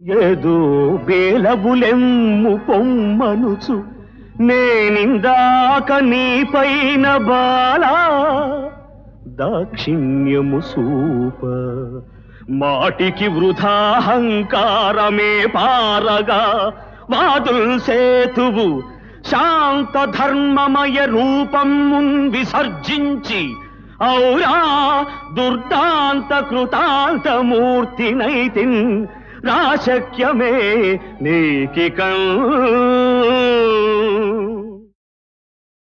ఏదో బేలబులెమ్ము పొమ్మనుచు నేనిందాక నీ పైన బాలా దాక్షిణ్యము సూప మాటికి వృధాహంకారమే పారగా వాదుల్ సేతువు శాంత ధర్మమయ రూపమున్ విసర్జించి ఔరా దుర్దాంత కృతాంత మూర్తినైతిన్ రాశక్యమే నీకికం